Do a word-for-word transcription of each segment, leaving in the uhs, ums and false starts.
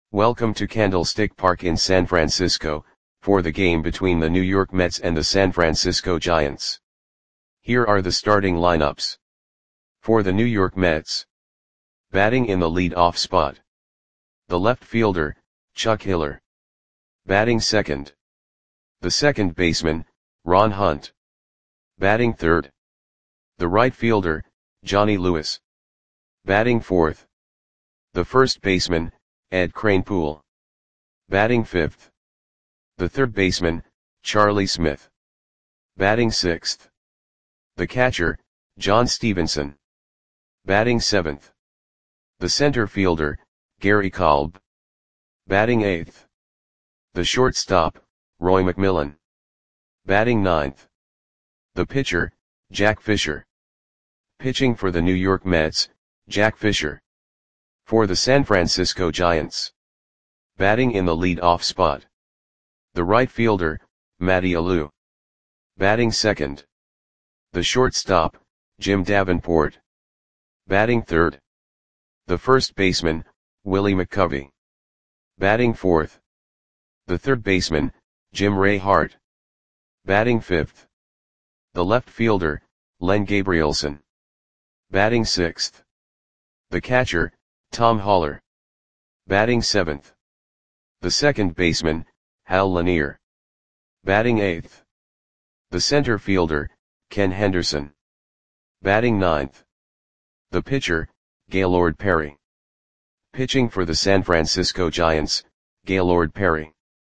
Welcome to Candlestick Park in San Francisco, for the game between the New York Mets and the San Francisco Giants. Here are the starting lineups. For the New York Mets. Batting in the lead-off spot. The left fielder, Chuck Hiller. Batting second. The second baseman, Ron Hunt. Batting third. The right fielder, Johnny Lewis. Batting fourth. The first baseman, Ed Kranepool. Batting fifth. The third baseman, Charlie Smith. Batting sixth. The catcher, John Stevenson. Batting seventh. The center fielder, Gary Kolb. Batting eighth. The shortstop, Roy McMillan. Batting ninth. The pitcher, Jack Fisher. Pitching for the New York Mets, Jack Fisher. For the San Francisco Giants. Batting in the lead-off spot. The right fielder, Matty Alou. Batting second. The shortstop, Jim Davenport. Batting third. The first baseman, Willie McCovey. Batting fourth. The third baseman, Jim Ray Hart. Batting fifth. The left fielder, Len Gabrielson. Batting sixth. The catcher, Tom Haller. Batting seventh. The second baseman, Hal Lanier. Batting eighth. The center fielder, Ken Henderson. Batting ninth. The pitcher, Gaylord Perry. Pitching for the San Francisco Giants, Gaylord Perry.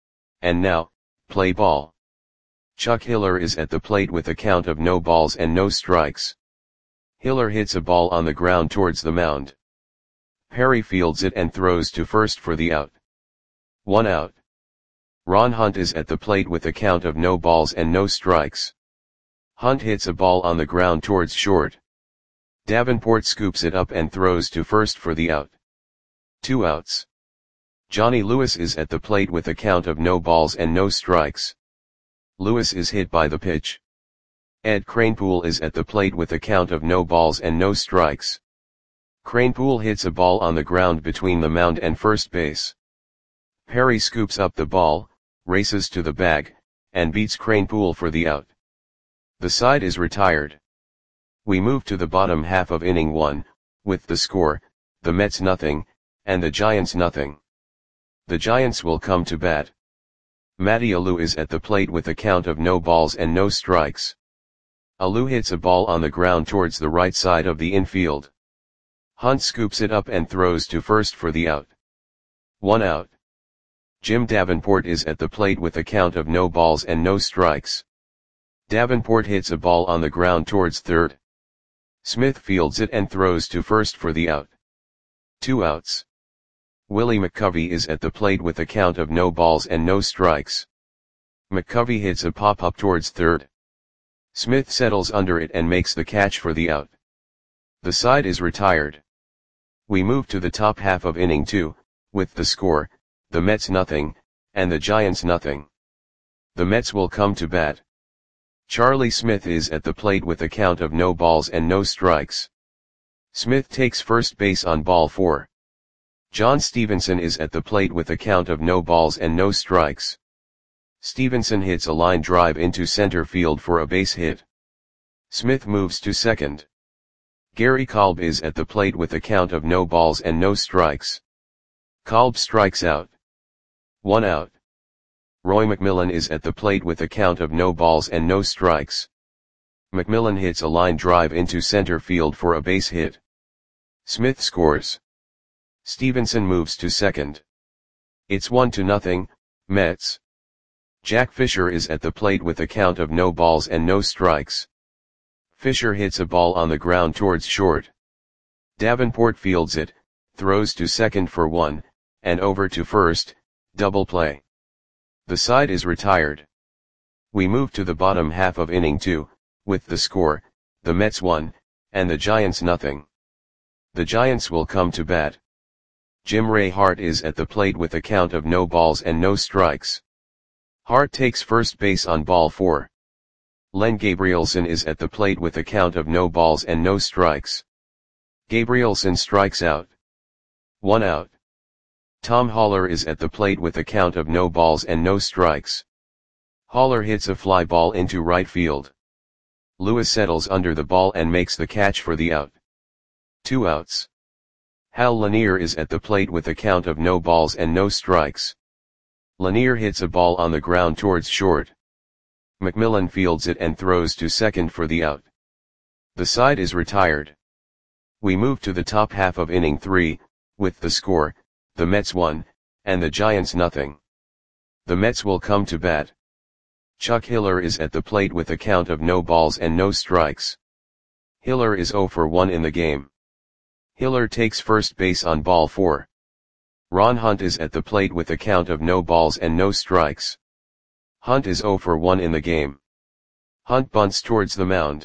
And now, play ball. Chuck Hiller is at the plate with a count of no balls and no strikes. Hiller hits a ball on the ground towards the mound. Perry fields it and throws to first for the out. One out. Ron Hunt is at the plate with a count of no balls and no strikes. Hunt hits a ball on the ground towards short. Davenport scoops it up and throws to first for the out. Two outs. Johnny Lewis is at the plate with a count of no balls and no strikes. Lewis is hit by the pitch. Ed Kranepool is at the plate with a count of no balls and no strikes. Kranepool hits a ball on the ground between the mound and first base. Perry scoops up the ball, races to the bag, and beats Kranepool for the out. The side is retired. We move to the bottom half of inning one, with the score, the Mets nothing, and the Giants nothing. The Giants will come to bat. Matty Alou is at the plate with a count of no balls and no strikes. Alou hits a ball on the ground towards the right side of the infield. Hunt scoops it up and throws to first for the out. One out. Jim Davenport is at the plate with a count of no balls and no strikes. Davenport hits a ball on the ground towards third. Smith fields it and throws to first for the out. Two outs. Willie McCovey is at the plate with a count of no balls and no strikes. McCovey hits a pop-up towards third. Smith settles under it and makes the catch for the out. The side is retired. We move to the top half of inning two, with the score, the Mets nothing, and the Giants nothing. The Mets will come to bat. Charlie Smith is at the plate with a count of no balls and no strikes. Smith takes first base on ball four. John Stevenson is at the plate with a count of no balls and no strikes. Stevenson hits a line drive into center field for a base hit. Smith moves to second. Gary Kolb is at the plate with a count of no balls and no strikes. Kolb strikes out. One out. Roy McMillan is at the plate with a count of no balls and no strikes. McMillan hits a line drive into center field for a base hit. Smith scores. Stevenson moves to second. It's one to nothing, Mets. Jack Fisher is at the plate with a count of no balls and no strikes. Fisher hits a ball on the ground towards short. Davenport fields it, throws to second for one, and over to first, double play. The side is retired. We move to the bottom half of inning two, with the score, the Mets one, and the Giants nothing. The Giants will come to bat. Jim Ray Hart is at the plate with a count of no balls and no strikes. Hart takes first base on ball four. Len Gabrielson is at the plate with a count of no balls and no strikes. Gabrielson strikes out. One out. Tom Haller is at the plate with a count of no balls and no strikes. Haller hits a fly ball into right field. Lewis settles under the ball and makes the catch for the out. Two outs. Hal Lanier is at the plate with a count of no balls and no strikes. Lanier hits a ball on the ground towards short. McMillan fields it and throws to second for the out. The side is retired. We move to the top half of inning three, with the score, the Mets one, and the Giants nothing. The Mets will come to bat. Chuck Hiller is at the plate with a count of no balls and no strikes. Hiller is oh for one in the game. Hiller takes first base on ball four. Ron Hunt is at the plate with a count of no balls and no strikes. Hunt is oh for one in the game. Hunt bunts towards the mound.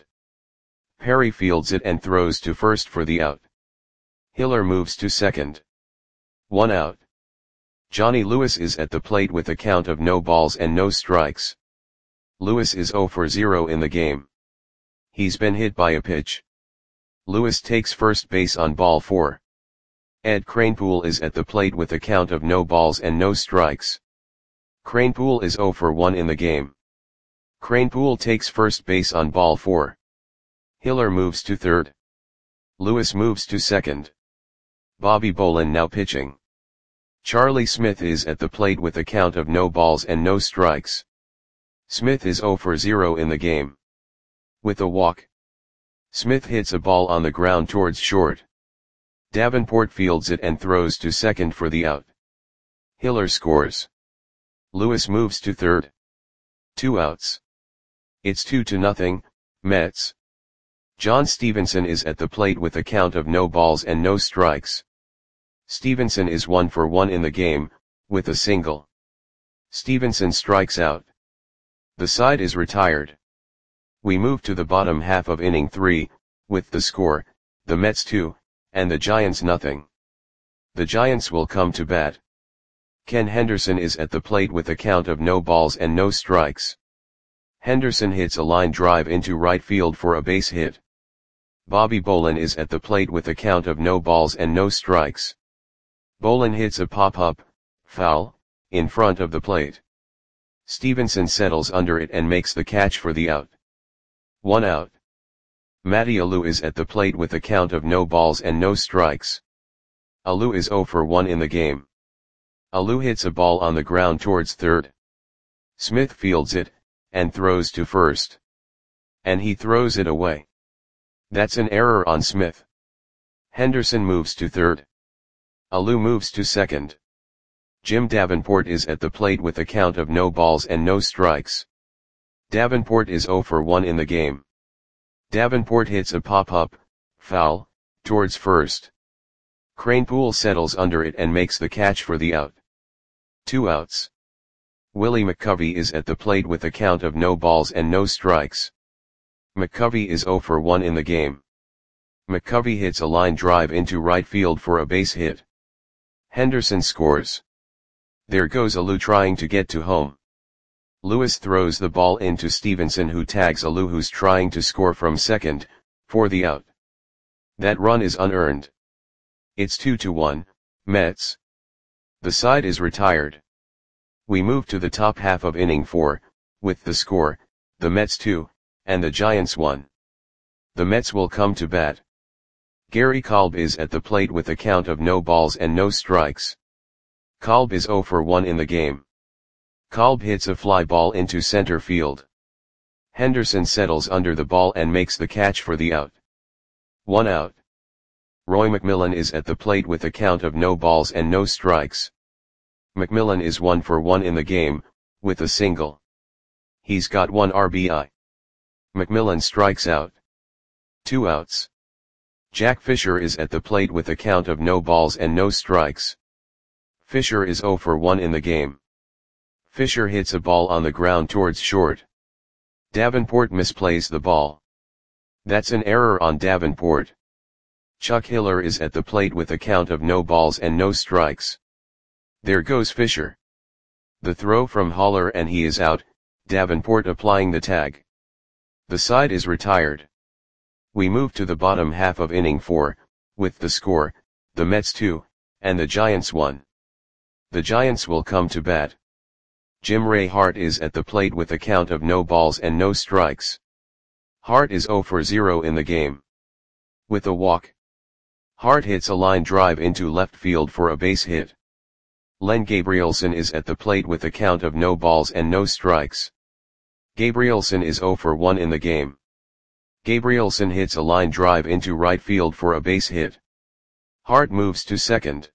Perry fields it and throws to first for the out. Hiller moves to second. One out. Johnny Lewis is at the plate with a count of no balls and no strikes. Lewis is oh for zero in the game. He's been hit by a pitch. Lewis takes first base on ball four. Ed Kranepool is at the plate with a count of no balls and no strikes. Kranepool is oh for one in the game. Kranepool takes first base on ball four. Hiller moves to third. Lewis moves to second. Bobby Bolin now pitching. Charlie Smith is at the plate with a count of no balls and no strikes. Smith is oh for zero in the game. With a walk. Smith hits a ball on the ground towards short. Davenport fields it and throws to second for the out. Hiller scores. Lewis moves to third. Two outs. It's two to nothing, Mets. John Stevenson is at the plate with a count of no balls and no strikes. Stevenson is one for one in the game, with a single. Stevenson strikes out. The side is retired. We move to the bottom half of inning three, with the score, the Mets two, and the Giants nothing. The Giants will come to bat. Ken Henderson is at the plate with a count of no balls and no strikes. Henderson hits a line drive into right field for a base hit. Bobby Bolin is at the plate with a count of no balls and no strikes. Bolin hits a pop-up, foul, in front of the plate. Stevenson settles under it and makes the catch for the out. One out. Matty Alou is at the plate with a count of no balls and no strikes. Alou is oh for one in the game. Alou hits a ball on the ground towards third. Smith fields it, and throws to first. And he throws it away. That's an error on Smith. Henderson moves to third. Alou moves to second. Jim Davenport is at the plate with a count of no balls and no strikes. Davenport is oh for one in the game. Davenport hits a pop-up, foul, towards first. Kranepool settles under it and makes the catch for the out. Two outs. Willie McCovey is at the plate with a count of no balls and no strikes. McCovey is oh for one in the game. McCovey hits a line drive into right field for a base hit. Henderson scores. There goes Alou trying to get to home. Lewis throws the ball into Stevenson, who tags Alou, who's trying to score from second, for the out. That run is unearned. It's two to one, Mets. The side is retired. We move to the top half of inning four, with the score, the Mets two, and the Giants one. The Mets will come to bat. Gary Kolb is at the plate with a count of no balls and no strikes. Kolb is oh for one in the game. Kolb hits a fly ball into center field. Henderson settles under the ball and makes the catch for the out. One out. Roy McMillan is at the plate with a count of no balls and no strikes. McMillan is one for one in the game, with a single. He's got one R B I. McMillan strikes out. Two outs. Jack Fisher is at the plate with a count of no balls and no strikes. Fisher is oh for one in the game. Fisher hits a ball on the ground towards short. Davenport misplays the ball. That's an error on Davenport. Chuck Hiller is at the plate with a count of no balls and no strikes. There goes Fisher. The throw from Haller and he is out, Davenport applying the tag. The side is retired. We move to the bottom half of inning four, with the score, the Mets two, and the Giants one. The Giants will come to bat. Jim Ray Hart is at the plate with a count of no balls and no strikes. Hart is zero for zero in the game. With a walk, Hart hits a line drive into left field for a base hit. Len Gabrielson is at the plate with a count of no balls and no strikes. Gabrielson is zero for one in the game. Gabrielson hits a line drive into right field for a base hit. Hart moves to second.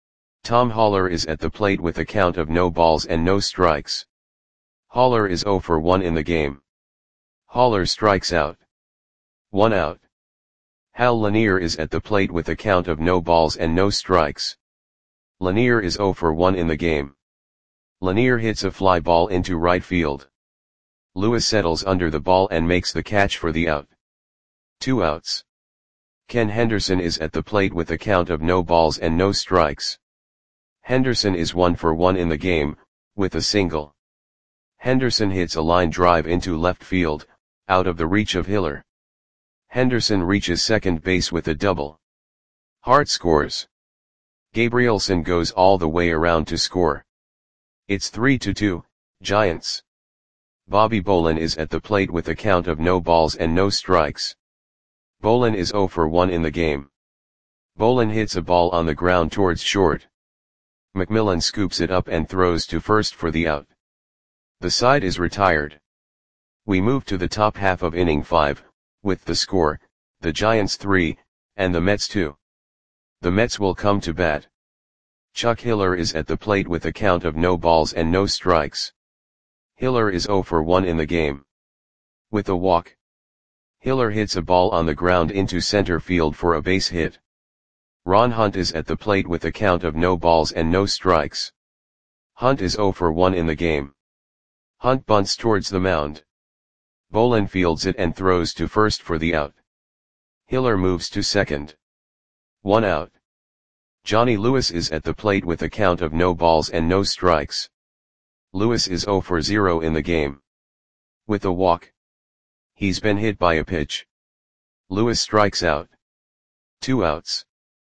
Tom Haller is at the plate with a count of no balls and no strikes. Haller is zero for one in the game. Haller strikes out. One out. Hal Lanier is at the plate with a count of no balls and no strikes. Lanier is zero for one in the game. Lanier hits a fly ball into right field. Lewis settles under the ball and makes the catch for the out. Two outs. Ken Henderson is at the plate with a count of no balls and no strikes. Henderson is one for one in the game, with a single. Henderson hits a line drive into left field, out of the reach of Hiller. Henderson reaches second base with a double. Hart scores. Gabrielson goes all the way around to score. It's three to two, Giants. Bobby Bolin is at the plate with a count of no balls and no strikes. Bolin is zero for one in the game. Bolin hits a ball on the ground towards short. McMillan scoops it up and throws to first for the out. The side is retired. We move to the top half of inning five, with the score, the Giants three, and the Mets two. The Mets will come to bat. Chuck Hiller is at the plate with a count of no balls and no strikes. Hiller is zero for one in the game. With a walk, Hiller hits a ball on the ground into center field for a base hit. Ron Hunt is at the plate with a count of no balls and no strikes. Hunt is zero for one in the game. Hunt bunts towards the mound. Bolin fields it and throws to first for the out. Hiller moves to second. One out. Johnny Lewis is at the plate with a count of no balls and no strikes. Lewis is zero for zero in the game. With a walk, he's been hit by a pitch. Lewis strikes out. Two outs.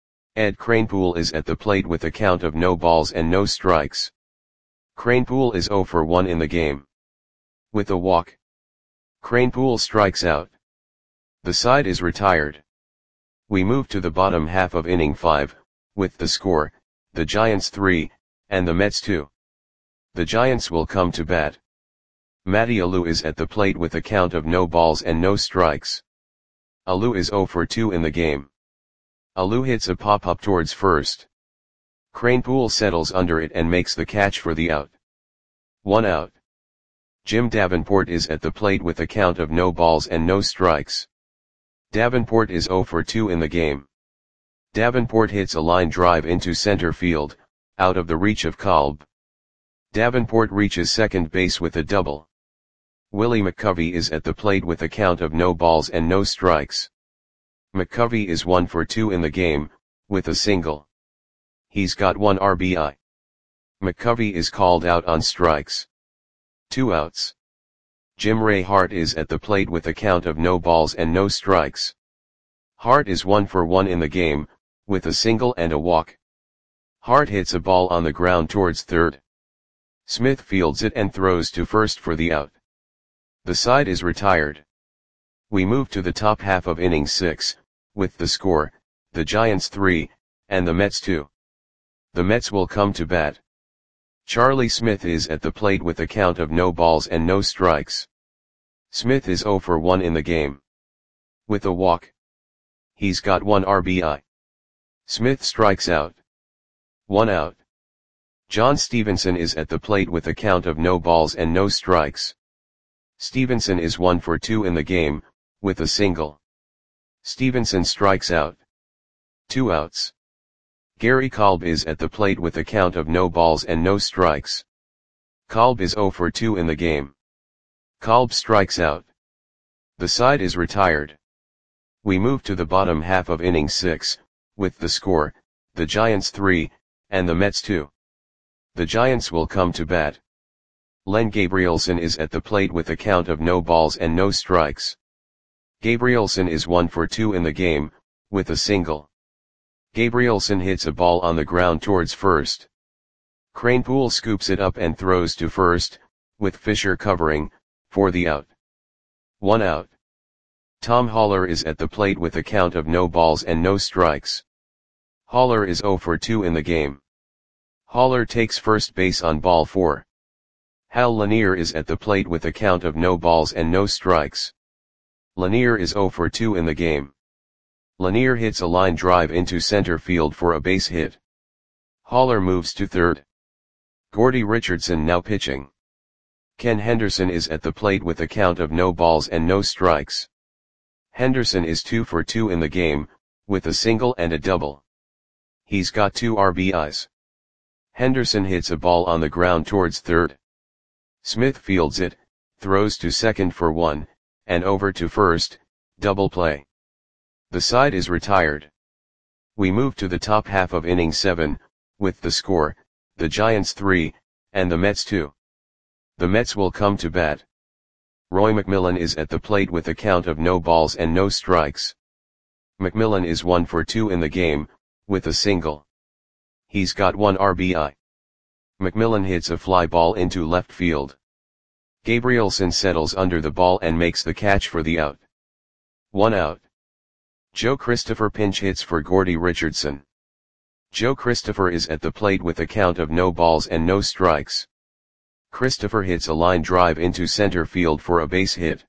Ed Kranepool is at the plate with a count of no balls and no strikes. Kranepool is zero for one in the game. With a walk, Kranepool strikes out. The side is retired. We move to the bottom half of inning five, with the score, the Giants three, and the Mets two. The Giants will come to bat. Matty Alou is at the plate with a count of no balls and no strikes. Alou is zero for two in the game. Alou hits a pop-up towards first. Kranepool settles under it and makes the catch for the out. One out. Jim Davenport is at the plate with a count of no balls and no strikes. Davenport is zero for two in the game. Davenport hits a line drive into center field, out of the reach of Kolb. Davenport reaches second base with a double. Willie McCovey is at the plate with a count of no balls and no strikes. McCovey is one for two in the game, with a single. He's got one R B I. McCovey is called out on strikes. Two outs. Jim Ray Hart is at the plate with a count of no balls and no strikes. Hart is one for one in the game, with a single and a walk. Hart hits a ball on the ground towards third. Smith fields it and throws to first for the out. The side is retired. We move to the top half of inning six, with the score, the Giants three, and the Mets two. The Mets will come to bat. Charlie Smith is at the plate with a count of no balls and no strikes. Smith is zero for one in the game. With a walk, he's got one R B I. Smith strikes out. One out. John Stevenson is at the plate with a count of no balls and no strikes. Stevenson is one for two in the game, with a single. Stevenson strikes out. Two outs. Gary Kolb is at the plate with a count of no balls and no strikes. Kolb is zero for two in the game. Kolb strikes out. The side is retired. We move to the bottom half of inning six, with the score, the Giants three, and the Mets two. The Giants will come to bat. Len Gabrielson is at the plate with a count of no balls and no strikes. Gabrielson is one for two in the game, with a single. Gabrielson hits a ball on the ground towards first. Kranepool scoops it up and throws to first, with Fisher covering, for the out. One out. Tom Haller is at the plate with a count of no balls and no strikes. Haller is oh for two in the game. Haller takes first base on ball four. Hal Lanier is at the plate with a count of no balls and no strikes. Lanier is oh for two in the game. Lanier hits a line drive into center field for a base hit. Haller moves to third. Gordie Richardson now pitching. Ken Henderson is at the plate with a count of no balls and no strikes. Henderson is two for two in the game, with a single and a double. He's got two R B Is. Henderson hits a ball on the ground towards third. Smith fields it, throws to second for one, and over to first, double play. The side is retired. We move to the top half of inning seven, with the score, the Giants three, and the Mets two. The Mets will come to bat. Roy McMillan is at the plate with a count of no balls and no strikes. McMillan is one for two in the game, with a single. He's got one R B I. McMillan hits a fly ball into left field. Gabrielson settles under the ball and makes the catch for the out. One out. Joe Christopher pinch hits for Gordie Richardson. Joe Christopher is at the plate with a count of no balls and no strikes. Christopher hits a line drive into center field for a base hit.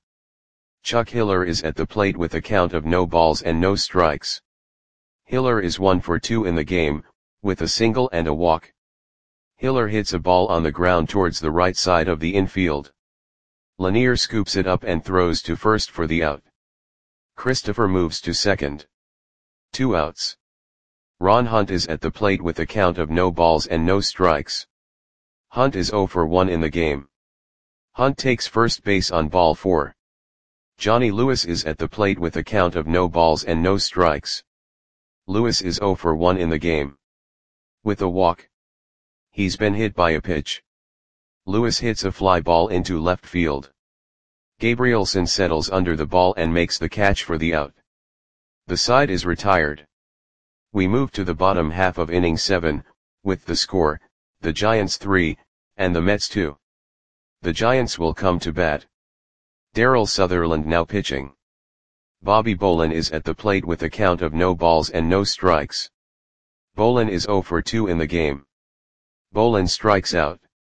Chuck Hiller is at the plate with a count of no balls and no strikes. Hiller is one for two in the game, with a single and a walk. Hiller hits a ball on the ground towards the right side of the infield. Lanier scoops it up and throws to first for the out. Christopher moves to second. Two outs. Ron Hunt is at the plate with a count of no balls and no strikes. Hunt is oh for one in the game. Hunt takes first base on ball four. Johnny Lewis is at the plate with a count of no balls and no strikes. Lewis is oh for one in the game. With a walk. He's been hit by a pitch. Lewis hits a fly ball into left field. Gabrielson settles under the ball and makes the catch for the out. The side is retired. We move to the bottom half of inning seven, with the score, the Giants three, and the Mets two. The Giants will come to bat. Darryl Sutherland now pitching. Bobby Bolin is at the plate with a count of no balls and no strikes. Bolin is oh for two in the game. Bolin strikes out.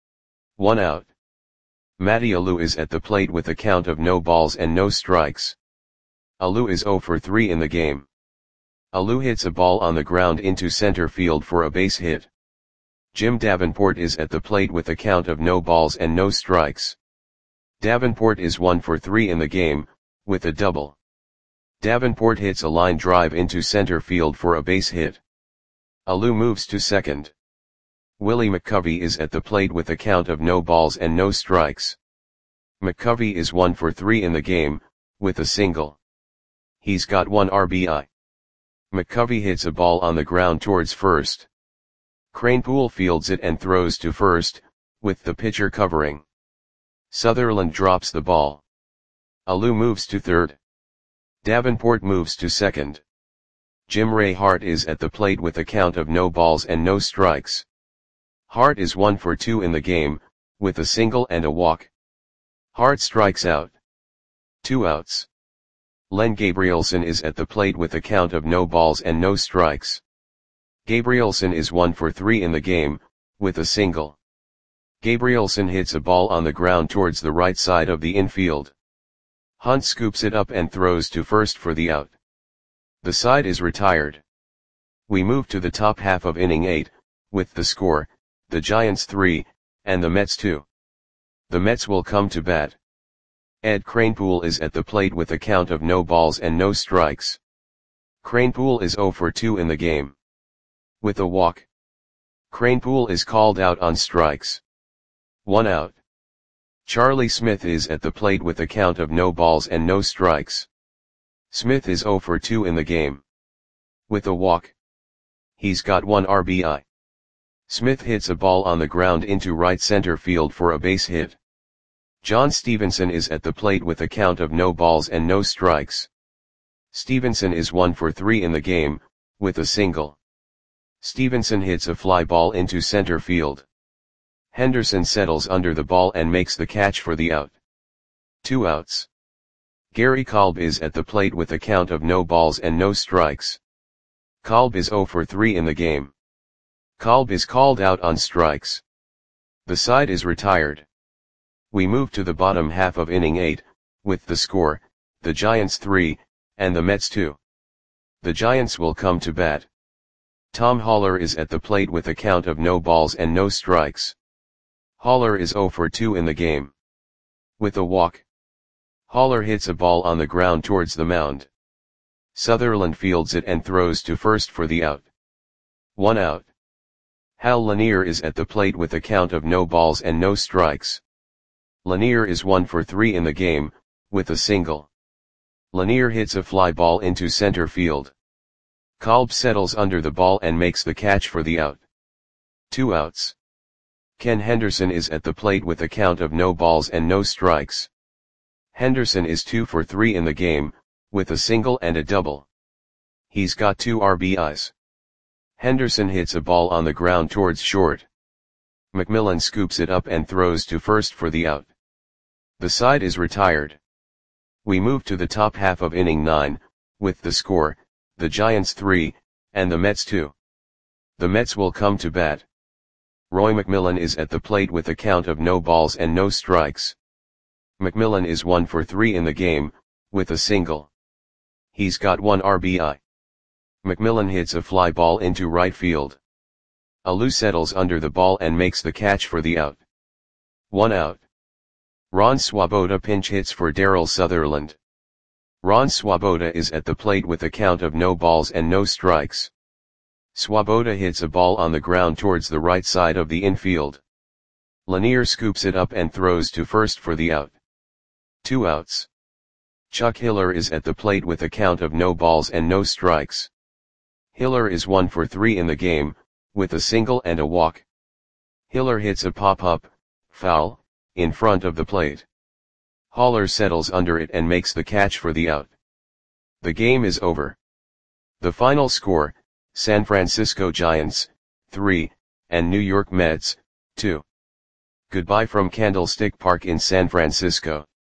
One out. Matty Alou is at the plate with a count of no balls and no strikes. Alou is oh for three in the game. Alou hits a ball on the ground into center field for a base hit. Jim Davenport is at the plate with a count of no balls and no strikes. Davenport is one for three in the game, with a double. Davenport hits a line drive into center field for a base hit. Alou moves to second. Willie McCovey is at the plate with a count of no balls and no strikes. McCovey is one for three in the game, with a single. He's got one R B I. McCovey hits a ball on the ground towards first. Kranepool fields it and throws to first, with the pitcher covering. Sutherland drops the ball. Alou moves to third. Davenport moves to second. Jim Ray Hart is at the plate with a count of no balls and no strikes. Hart is one for two in the game, with a single and a walk. Hart strikes out. Two outs. Len Gabrielson is at the plate with a count of no balls and no strikes. Gabrielson is one for three in the game, with a single. Gabrielson hits a ball on the ground towards the right side of the infield. Hunt scoops it up and throws to first for the out. The side is retired. We move to the top half of inning eight, with the score, the Giants three, and the Mets two. The Mets will come to bat. Ed Kranepool is at the plate with a count of no balls and no strikes. Kranepool is oh for two in the game. With a walk. Kranepool is called out on strikes. One out. Charlie Smith is at the plate with a count of no balls and no strikes. Smith is oh for two in the game. With a walk. He's got one R B I. Smith hits a ball on the ground into right center field for a base hit. John Stevenson is at the plate with a count of no balls and no strikes. Stevenson is one for three in the game, with a single. Stevenson hits a fly ball into center field. Henderson settles under the ball and makes the catch for the out. Two outs. Gary Kolb is at the plate with a count of no balls and no strikes. Kolb is zero for three in the game. Kolb is called out on strikes. The side is retired. We move to the bottom half of inning eight, with the score, the Giants three, and the Mets two. The Giants will come to bat. Tom Haller is at the plate with a count of no balls and no strikes. Haller is zero for two in the game. With a walk. Haller hits a ball on the ground towards the mound. Sutherland fields it and throws to first for the out. One out. Hal Lanier is at the plate with a count of no balls and no strikes. Lanier is one for three in the game, with a single. Lanier hits a fly ball into center field. Kolb settles under the ball and makes the catch for the out. Two outs. Ken Henderson is at the plate with a count of no balls and no strikes. Henderson is two for three in the game, with a single and a double. He's got two R B Is. Henderson hits a ball on the ground towards short. McMillan scoops it up and throws to first for the out. The side is retired. We move to the top half of inning nine, with the score, the Giants three, and the Mets two. The Mets will come to bat. Roy McMillan is at the plate with a count of no balls and no strikes. McMillan is one for three in the game, with a single. He's got one R B I. McMillan hits a fly ball into right field. Alou settles under the ball and makes the catch for the out. One out. Ron Swoboda pinch hits for Darryl Sutherland. Ron Swoboda is at the plate with a count of no balls and no strikes. Swoboda hits a ball on the ground towards the right side of the infield. Lanier scoops it up and throws to first for the out. Two outs. Chuck Hiller is at the plate with a count of no balls and no strikes. Hiller is one for three in the game, with a single and a walk. Hiller hits a pop-up, foul, in front of the plate. Haller settles under it and makes the catch for the out. The game is over. The final score, San Francisco Giants, three, and New York Mets, two. Goodbye from Candlestick Park in San Francisco.